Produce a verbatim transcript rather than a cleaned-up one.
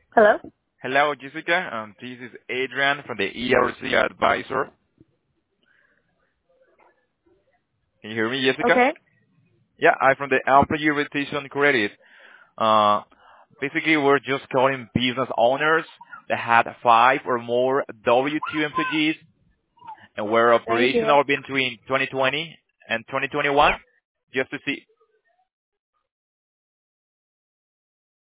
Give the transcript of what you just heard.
Hello? Hello, Jessica. Um, this is Adrian from the E R C Advisor. Can you hear me, Jessica? Okay. Yeah, I'm from the Employee Retention Credit. Uh, basically, we're just calling business owners that had five or more W two employees and were Thank you. operational between twenty twenty and twenty twenty-one, just to see